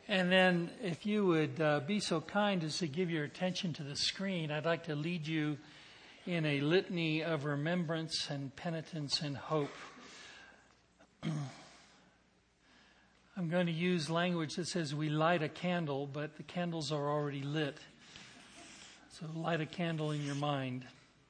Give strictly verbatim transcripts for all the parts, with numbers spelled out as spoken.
And then if you would uh, be so kind as to give your attention to the screen, I'd like to lead you in a litany of remembrance and penitence and hope. I'm going to use language that says we light a candle, but the candles are already lit. So light a candle in your mind.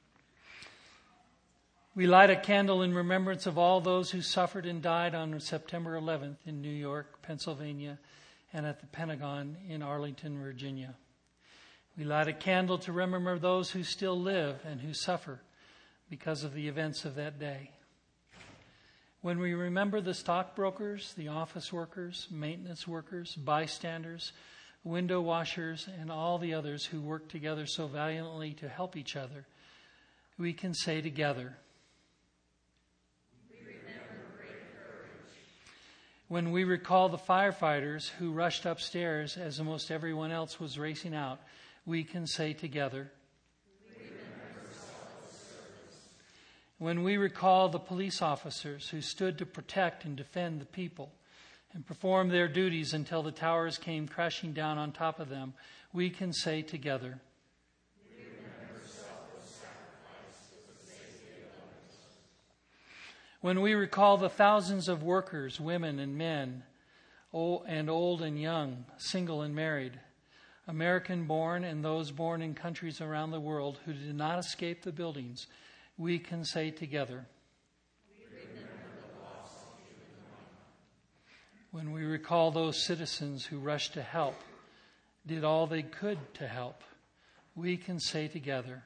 We light a candle in remembrance of all those who suffered and died on September eleventh in New York, Pennsylvania, and at the Pentagon in Arlington, Virginia. We light a candle to remember those who still live and who suffer because of the events of that day. When we remember the stockbrokers, the office workers, maintenance workers, bystanders, window washers, and all the others who work together so valiantly to help each other, we can say together, when we recall the firefighters who rushed upstairs as almost everyone else was racing out, we can say together, when we recall the police officers who stood to protect and defend the people and performed their duties until the towers came crashing down on top of them, we can say together, when we recall the thousands of workers, women and men, old and old and young, single and married, American-born and those born in countries around the world who did not escape the buildings, we can say together, when we recall those citizens who rushed to help, did all they could to help, we can say together,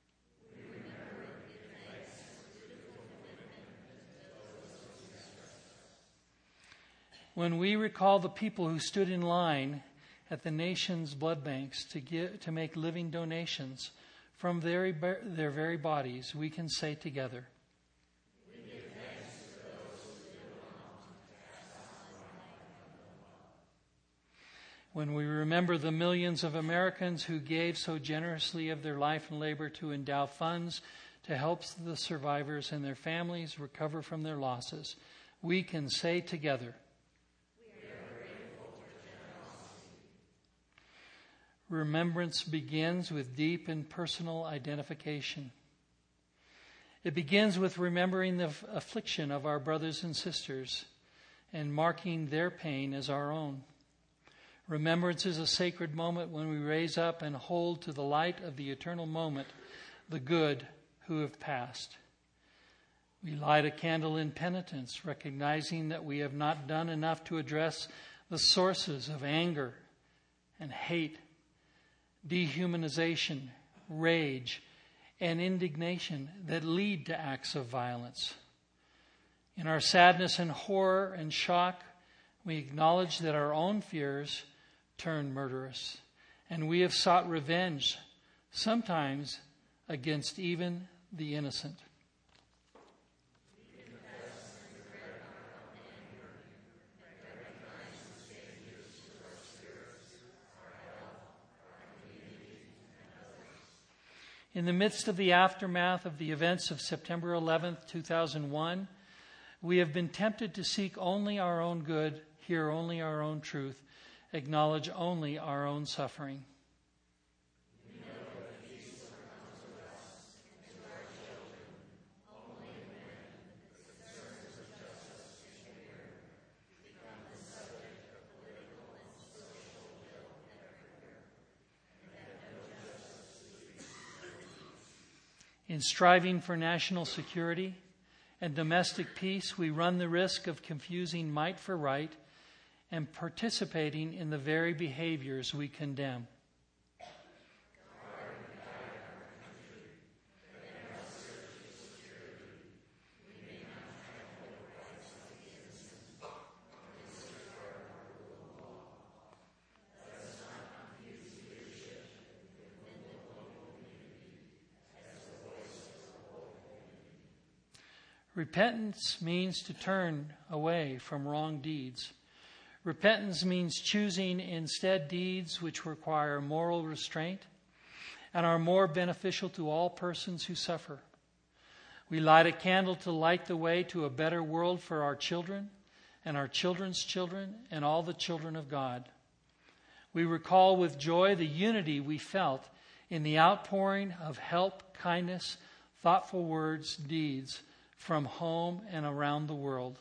when we recall the people who stood in line at the nation's blood banks to give, to make living donations from their, their very bodies, we can say together, we give thanks to those who did wrong to pass on the life. When we remember the millions of Americans who gave so generously of their life and labor to endow funds to help the survivors and their families recover from their losses, we can say together, remembrance begins with deep and personal identification. It begins with remembering the affliction of our brothers and sisters and marking their pain as our own. Remembrance is a sacred moment when we raise up and hold to the light of the eternal moment the good who have passed. We light a candle in penitence, recognizing that we have not done enough to address the sources of anger and hate, dehumanization, rage, and indignation that lead to acts of violence. In our sadness and horror and shock, we acknowledge that our own fears turn murderous, and we have sought revenge, sometimes against even the innocent. In the midst of the aftermath of the events of September eleventh, two thousand one, we have been tempted to seek only our own good, hear only our own truth, acknowledge only our own suffering. We know that Jesus will come to us and to our children only when the concerns of justice and care become the subject of political and social will everywhere, and that no justice is in striving for national security and domestic peace, we run the risk of confusing might for right and participating in the very behaviors we condemn. Repentance means to turn away from wrong deeds. Repentance means choosing instead deeds which require moral restraint and are more beneficial to all persons who suffer. We light a candle to light the way to a better world for our children and our children's children and all the children of God. We recall with joy the unity we felt in the outpouring of help, kindness, thoughtful words, deeds from home and around the world.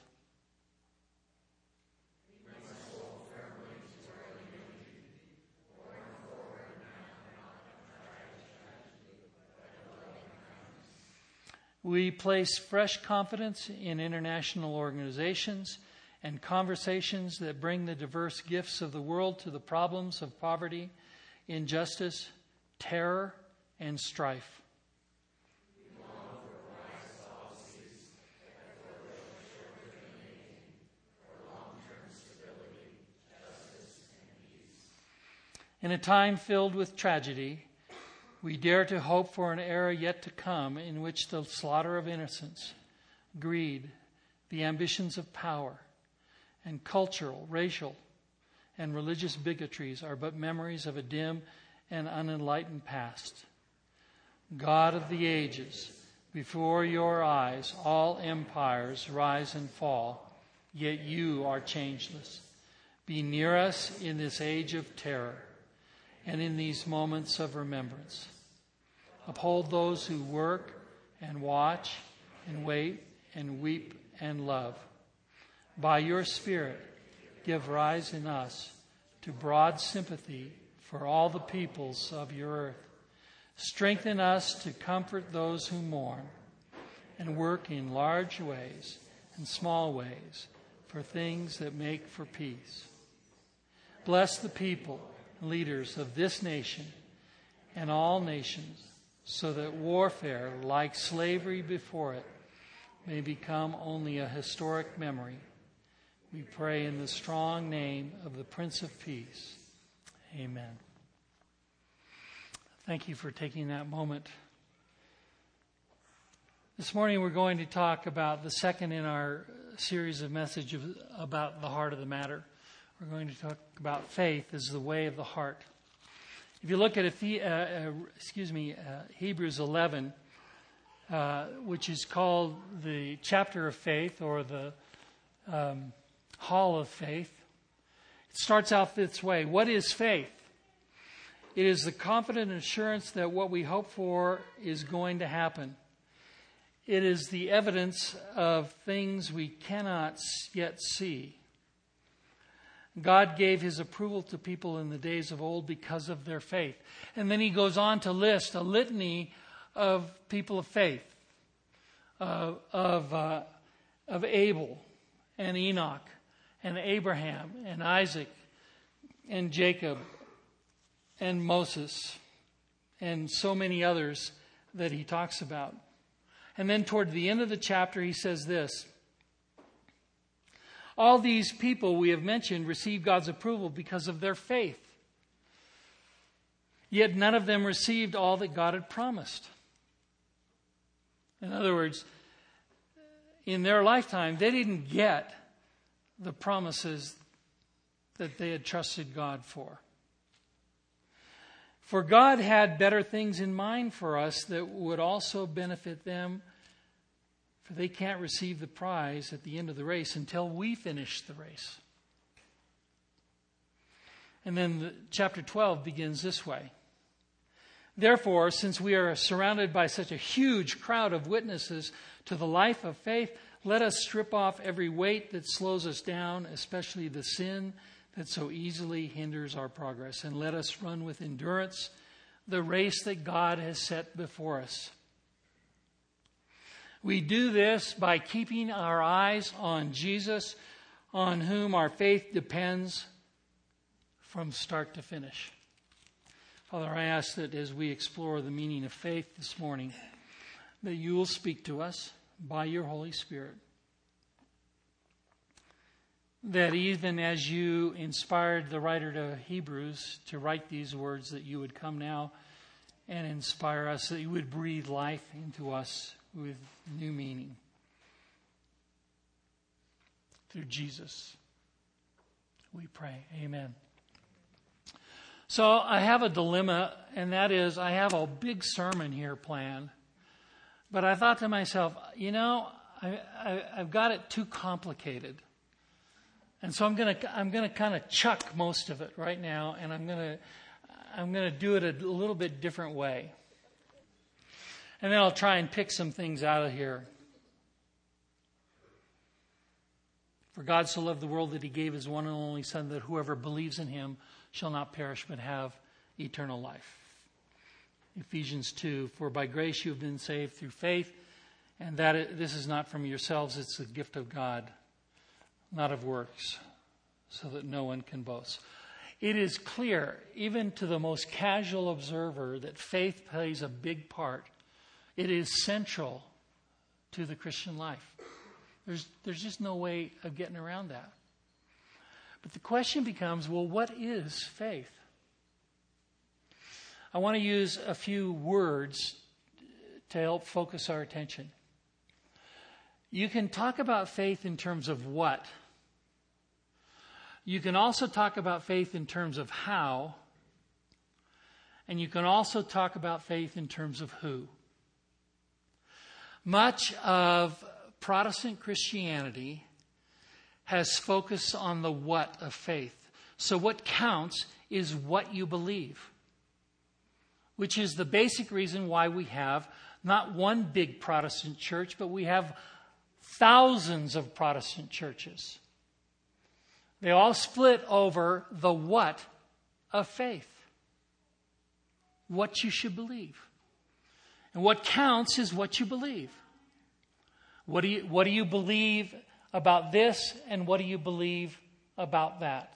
We place fresh confidence in international organizations and conversations that bring the diverse gifts of the world to the problems of poverty, injustice, terror, and strife. We long for wise policies that further short-term aim for long-term stability, justice, and peace. In a time filled with tragedy, we dare to hope for an era yet to come in which the slaughter of innocents, greed, the ambitions of power, and cultural, racial, and religious bigotries are but memories of a dim and unenlightened past. God of the ages, before your eyes all empires rise and fall, yet you are changeless. Be near us in this age of terror and in these moments of remembrance. Uphold those who work and watch and wait and weep and love. By your Spirit, give rise in us to broad sympathy for all the peoples of your earth. Strengthen us to comfort those who mourn and work in large ways and small ways for things that make for peace. Bless the people, leaders of this nation and all nations, so that warfare, like slavery before it, may become only a historic memory. We pray in the strong name of the Prince of Peace. Amen. Thank you for taking that moment. This morning we're going to talk about the second in our series of messages about the heart of the matter. We're going to talk about faith as the way of the heart. If you look at uh, uh, excuse me, uh, Hebrews eleven, uh, which is called the chapter of faith or the um, hall of faith, it starts out this way. What is faith? It is the confident assurance that what we hope for is going to happen. It is the evidence of things we cannot yet see. God gave his approval to people in the days of old because of their faith. And then he goes on to list a litany of people of faith, uh, of, uh, of Abel and Enoch and Abraham and Isaac and Jacob and Moses and so many others that he talks about. And then toward the end of the chapter, he says this: all these people we have mentioned received God's approval because of their faith. Yet none of them received all that God had promised. In other words, in their lifetime, they didn't get the promises that they had trusted God for. For God had better things in mind for us that would also benefit them. For they can't receive the prize at the end of the race until we finish the race. And then the, chapter twelve begins this way. Therefore, since we are surrounded by such a huge crowd of witnesses to the life of faith, let us strip off every weight that slows us down, especially the sin that so easily hinders our progress. And let us run with endurance the race that God has set before us. We do this by keeping our eyes on Jesus, on whom our faith depends from start to finish. Father, I ask that as we explore the meaning of faith this morning, that you will speak to us by your Holy Spirit. That even as you inspired the writer to Hebrews to write these words, that you would come now and inspire us, that you would breathe life into us with new meaning. Through Jesus, we pray. Amen. So I have a dilemma, and that is I have a big sermon here planned. But I thought to myself, you know, I, I, I've got it too complicated. And so I'm going to I'm going to kind of chuck most of it right now, and I'm going to I'm going to do it a little bit different way. And then I'll try and pick some things out of here. For God so loved the world that he gave his one and only Son, that whoever believes in him shall not perish but have eternal life. Ephesians two, for by grace you have been saved through faith, and that it, this is not from yourselves, it's a gift of God, not of works, so that no one can boast. It is clear, even to the most casual observer, that faith plays a big part. It is central to the Christian life. There's, there's just no way of getting around that. But the question becomes, well, what is faith? I want to use a few words to help focus our attention. You can talk about faith in terms of what. You can also talk about faith in terms of how. And you can also talk about faith in terms of who. Much of Protestant Christianity has focused on the what of faith. So what counts is what you believe, which is the basic reason why we have not one big Protestant church, but we have thousands of Protestant churches. They all split over the what of faith, what you should believe. And what counts is what you believe. What do you, what do you believe about this, and what do you believe about that?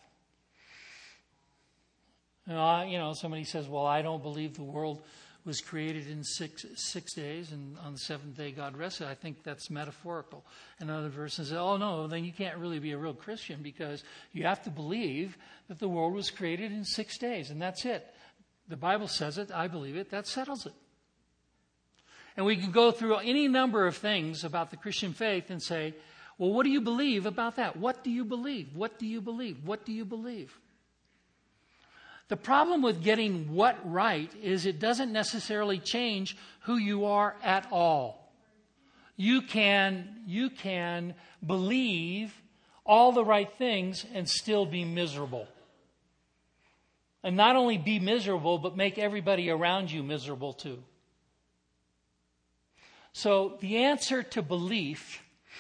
You know, I, you know, somebody says, well, I don't believe the world was created in six six days, and on the seventh day God rested. I think that's metaphorical. And another person says, oh, no, then you can't really be a real Christian, because you have to believe that the world was created in six days, and that's it. The Bible says it, I believe it, that settles it. And we can go through any number of things about the Christian faith and say, well, what do you believe about that? What do you believe? What do you believe? What do you believe? The problem with getting what right is it doesn't necessarily change who you are at all. You can, you can believe all the right things and still be miserable. And not only be miserable, but make everybody around you miserable too. So the answer to belief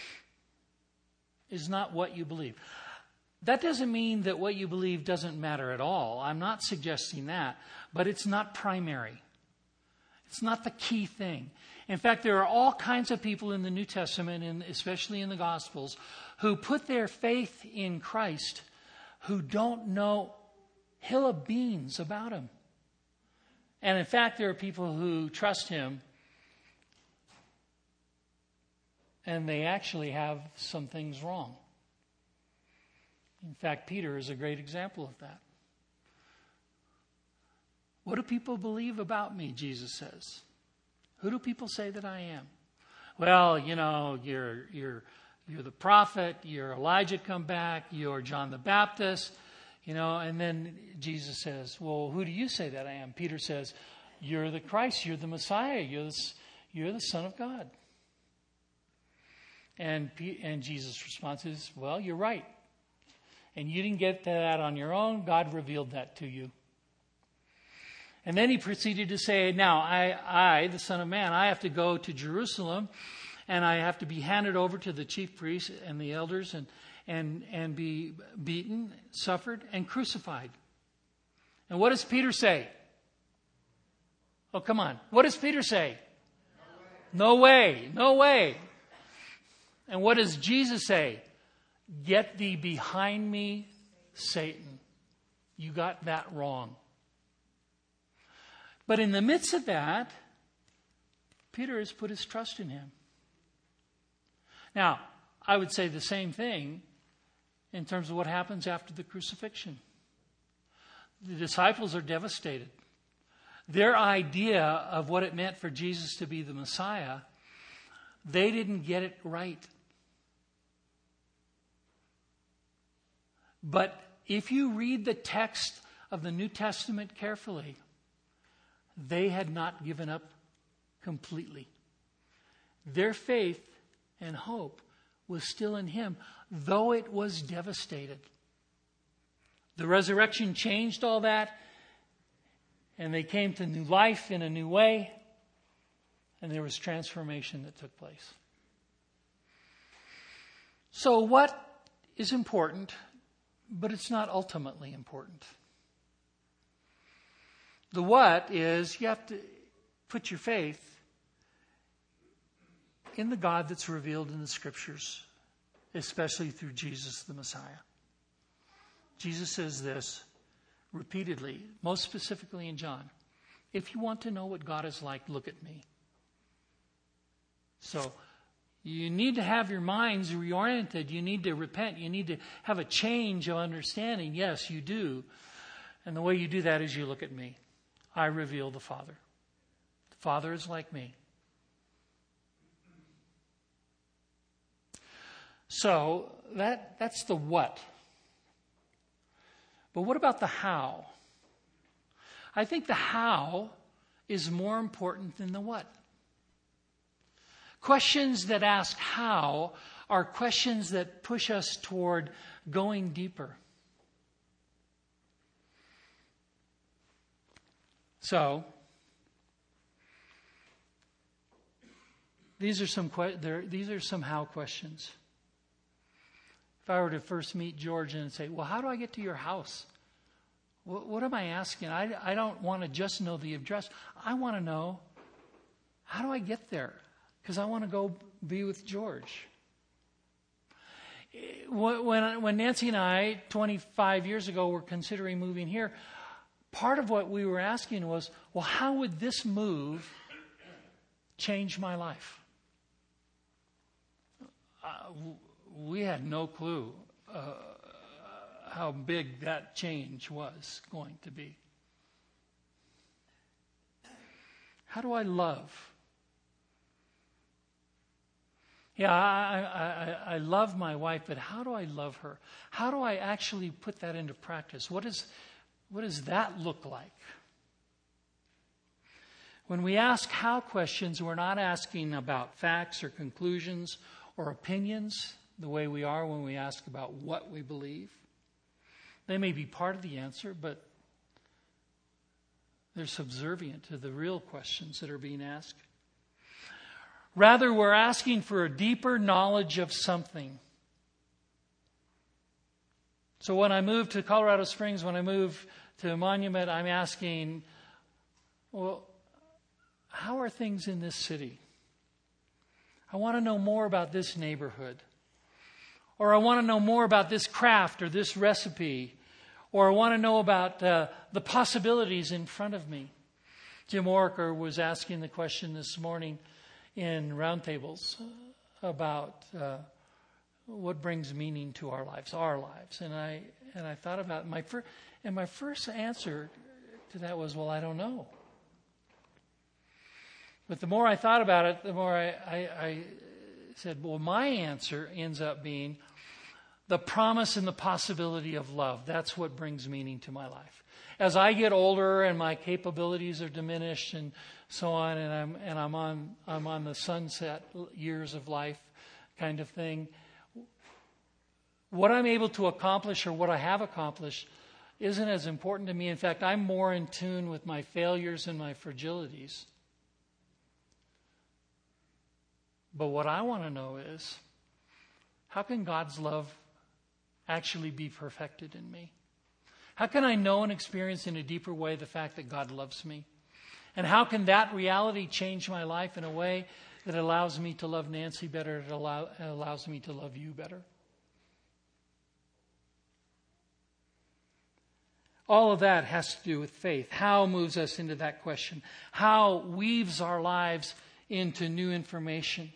is not what you believe. That doesn't mean that what you believe doesn't matter at all. I'm not suggesting that. But it's not primary. It's not the key thing. In fact, there are all kinds of people in the New Testament, and especially in the Gospels, who put their faith in Christ who don't know hill of beans about him. And in fact, there are people who trust him, and they actually have some things wrong. In fact, Peter is a great example of that. What do people believe about me, Jesus says? Who do people say that I am? Well, you know, you're you're you're the prophet, you're Elijah come back, you're John the Baptist, you know, and then Jesus says, well, who do you say that I am? Peter says, you're the Christ, you're the Messiah, you're the, you're the Son of God. And and Jesus' response is, well, you're right. And you didn't get that on your own. God revealed that to you. And then he proceeded to say, now, I, I, the Son of Man, I have to go to Jerusalem, and I have to be handed over to the chief priests and the elders, and, and, and be beaten, suffered, and crucified. And what does Peter say? Oh, come on. What does Peter say? No way. No way. No way. And what does Jesus say? Get thee behind me, Satan. You got that wrong. But in the midst of that, Peter has put his trust in him. Now, I would say the same thing in terms of what happens after the crucifixion. The disciples are devastated. Their idea of what it meant for Jesus to be the Messiah, they didn't get it right. But if you read the text of the New Testament carefully, they had not given up completely. Their faith and hope was still in him, though it was devastated. The resurrection changed all that, and they came to new life in a new way, and there was transformation that took place. So what is important, but it's not ultimately important. The what is, you have to put your faith in the God that's revealed in the Scriptures, especially through Jesus the Messiah. Jesus says this repeatedly, most specifically in John. If you want to know what God is like, look at me. So you need to have your minds reoriented. You need to repent. You need to have a change of understanding. Yes, you do. And the way you do that is you look at me. I reveal the Father. The Father is like me. So that that's the what. But what about the how? I think the how is more important than the what. Questions that ask how are questions that push us toward going deeper. So, these are some que- there, these are some how questions. If I were to first meet George and say, well, how do I get to your house? What, what am I asking? I, I don't want to just know the address. I want to know, how do I get there? Because I want to go be with George. When, when Nancy and I, twenty-five years ago, were considering moving here, part of what we were asking was, well, how would this move change my life? Uh, we had no clue uh, how big that change was going to be. How do I love? Yeah, I, I, I love my wife, but how do I love her? How do I actually put that into practice? What is, what does that look like? When we ask how questions, we're not asking about facts or conclusions or opinions the way we are when we ask about what we believe. They may be part of the answer, but they're subservient to the real questions that are being asked. Rather, we're asking for a deeper knowledge of something. So when I move to Colorado Springs, when I move to Monument, I'm asking, well, how are things in this city? I want to know more about this neighborhood. Or I want to know more about this craft or this recipe. Or I want to know about uh, the possibilities in front of me. Jim Orker was asking the question this morning in roundtables about uh, what brings meaning to our lives, our lives. And I and I thought about my first, and my first answer to that was, well, I don't know. But the more I thought about it, the more I, I, I said, well, my answer ends up being the promise and the possibility of love. That's what brings meaning to my life. As I get older and my capabilities are diminished and so on, and I'm and I'm on I'm on the sunset years of life kind of thing, what I'm able to accomplish or what I have accomplished isn't as important to me. In fact, I'm more in tune with my failures and my fragilities. But what I want to know is, how can God's love actually be perfected in me? How can I know and experience in a deeper way the fact that God loves me? And how can that reality change my life in a way that allows me to love Nancy better, it allow, allows me to love you better? All of that has to do with faith. How moves us into that question? How weaves our lives into new information?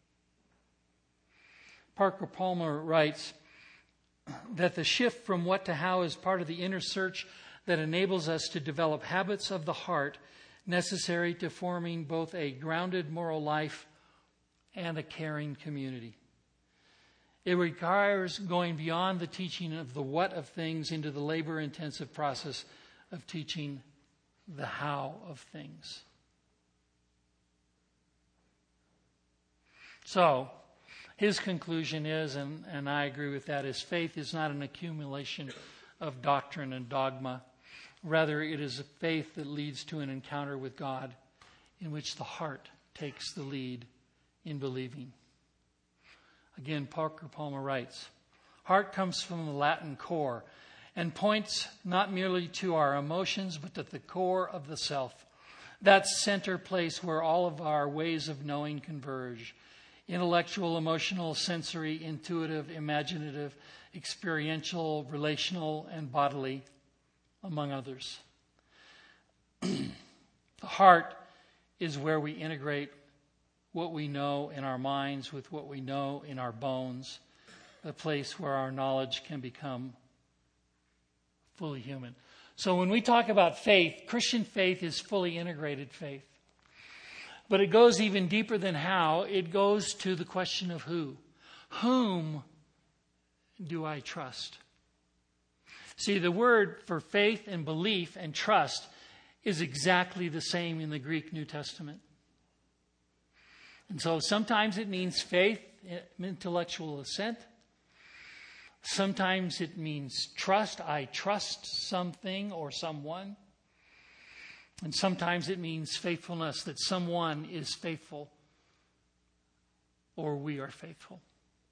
Parker Palmer writes that the shift from what to how is part of the inner search that enables us to develop habits of the heart necessary to forming both a grounded moral life and a caring community. It requires going beyond the teaching of the what of things into the labor-intensive process of teaching the how of things. So, His conclusion is, and, and I agree with that, is faith is not an accumulation of doctrine and dogma. Rather, it is a faith that leads to an encounter with God in which the heart takes the lead in believing. Again, Parker Palmer writes, heart comes from the Latin cor and points not merely to our emotions, but to the core of the self. That center place where all of our ways of knowing converge. Intellectual, emotional, sensory, intuitive, imaginative, experiential, relational, and bodily, among others. The heart is where we integrate what we know in our minds with what we know in our bones, a place where our knowledge can become fully human. So when we talk about faith, Christian faith is fully integrated faith. But it goes even deeper than how. It goes to the question of who. Whom do I trust? See, the word for faith and belief and trust is exactly the same in the Greek New Testament. And so sometimes it means faith, intellectual assent. Sometimes it means trust. I trust something or someone. And sometimes it means faithfulness, that someone is faithful or we are faithful.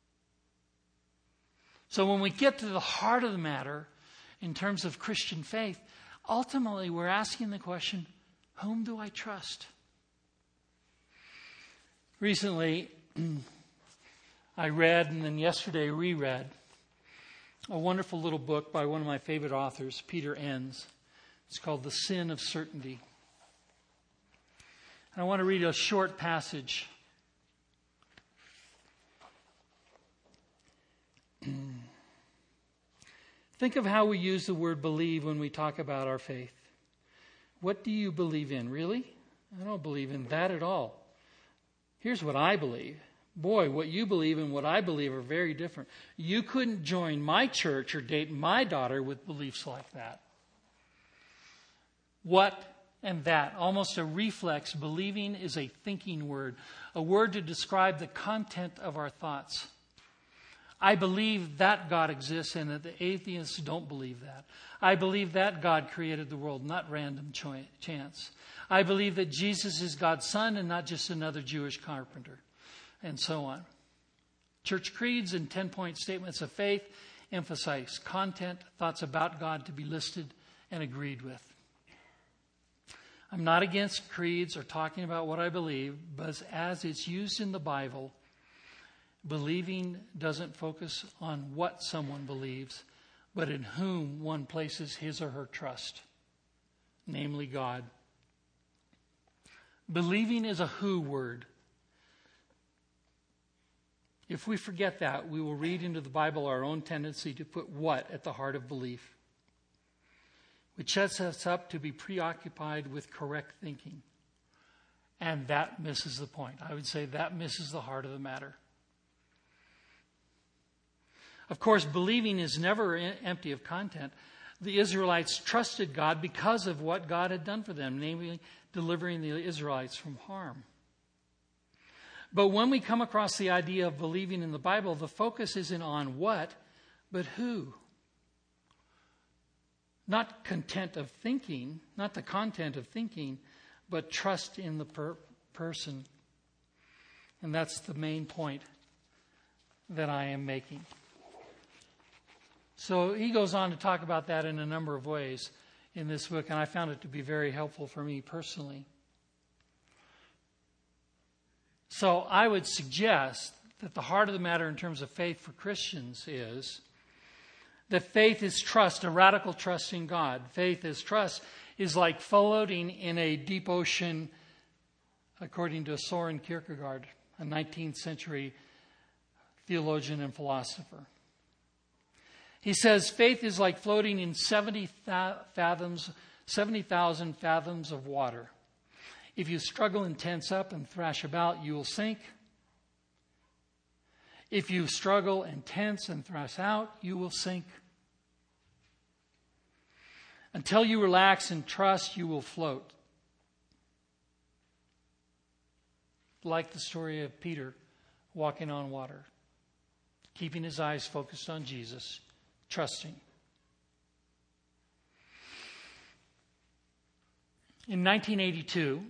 So when we get to the heart of the matter, in terms of Christian faith, ultimately we're asking the question, whom do I trust? Recently, I read and then yesterday reread a wonderful little book by one of my favorite authors, Peter Enns. It's called The Sin of Certainty. And I want to read a short passage. Think of how we use the word believe when we talk about our faith. What do you believe in? Really? I don't believe in that at all. Here's what I believe. Boy, what you believe and what I believe are very different. You couldn't join my church or date my daughter with beliefs like that. What and that, almost a reflex. Believing is a thinking word, a word to describe the content of our thoughts. I believe that God exists and that the atheists don't believe that. I believe that God created the world, not random cho- chance. I believe that Jesus is God's son and not just another Jewish carpenter, and so on. Church creeds and ten-point statements of faith emphasize content, thoughts about God to be listed and agreed with. I'm not against creeds or talking about what I believe, but as it's used in the Bible, believing doesn't focus on what someone believes, but in whom one places his or her trust, namely God. Believing is a who word. If we forget that, we will read into the Bible our own tendency to put what at the heart of belief, which sets us up to be preoccupied with correct thinking. And that misses the point. I would say that misses the heart of the matter. Of course, believing is never empty of content. The Israelites trusted God because of what God had done for them, namely delivering the Israelites from harm. But when we come across the idea of believing in the Bible, the focus isn't on what, but who. Not content of thinking, not the content of thinking, but trust in the per- person. And that's the main point that I am making. So he goes on to talk about that in a number of ways in this book, and I found it to be very helpful for me personally. So I would suggest that the heart of the matter in terms of faith for Christians is that faith is trust, a radical trust in God. Faith is trust is like floating in a deep ocean, according to Soren Kierkegaard, a nineteenth century theologian and philosopher. He says faith is like floating in seventy fathoms, seventy thousand fathoms of water. If you struggle and tense up and thrash about, you will sink. If you struggle and tense and thrash out, you will sink. Until you relax and trust, you will float. Like the story of Peter walking on water. keeping his eyes focused on Jesus, trusting. In nineteen eighty-two,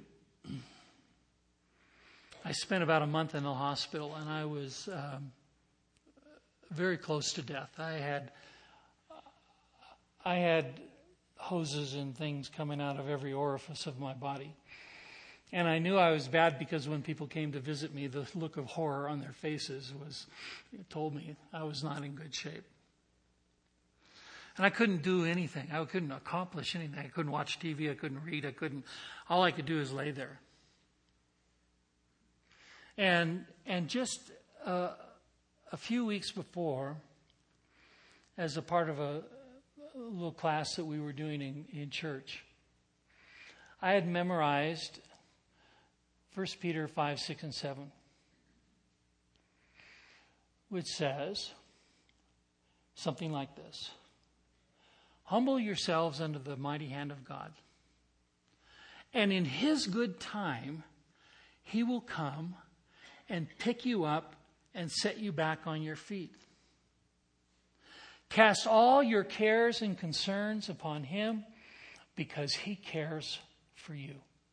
I spent about a month in the hospital, and I was um, very close to death. I had I had hoses and things coming out of every orifice of my body. And I knew I was bad because when people came to visit me, the look of horror on their faces was it told me I was not in good shape. And I couldn't do anything. I couldn't accomplish anything. I couldn't watch T V. I couldn't read. I couldn't. All I could do is lay there. And and just uh, a few weeks before, as a part of a, a little class that we were doing in, in church, I had memorized First Peter five, six, and seven, which says something like this. Humble yourselves under the mighty hand of God, and in his good time, he will come and pick you up and set you back on your feet. Cast all your cares and concerns upon him because he cares for you.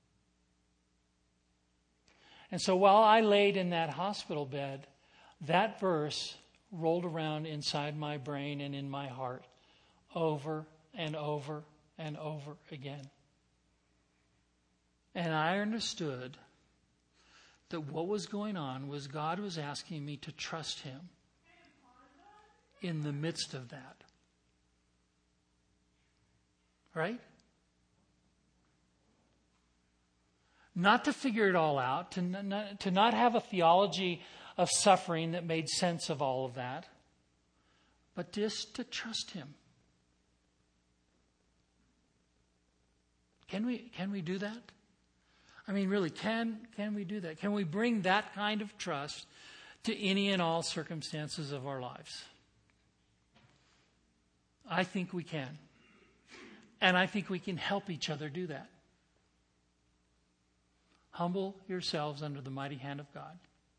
And so while I laid in that hospital bed, that verse rolled around inside my brain and in my heart over and over and over again. And I understood that what was going on was God was asking me to trust him in the midst of that. Right? Not to figure it all out, to not, to not have a theology of suffering that made sense of all of that, but just to trust him. Can we can we do that? I mean, really, can can we do that? Can we bring that kind of trust to any and all circumstances of our lives? I think we can. And I think we can help each other do that. Humble yourselves under the mighty hand of God.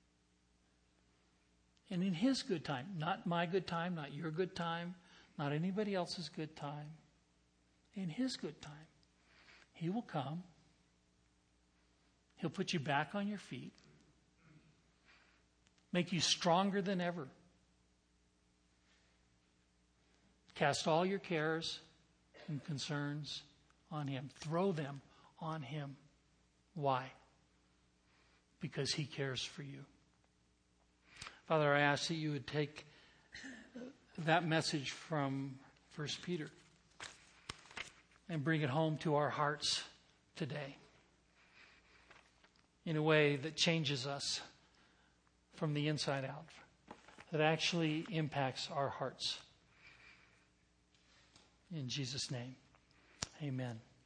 And in his good time, not my good time, not your good time, not anybody else's good time, in his good time, he will come. He'll put you back on your feet, make you stronger than ever. Cast all your cares and concerns on him. Throw them on him. Why? Because he cares for you. Father, I ask that you would take that message from First Peter and bring it home to our hearts today in a way that changes us from the inside out, that actually impacts our hearts. In Jesus' name, amen.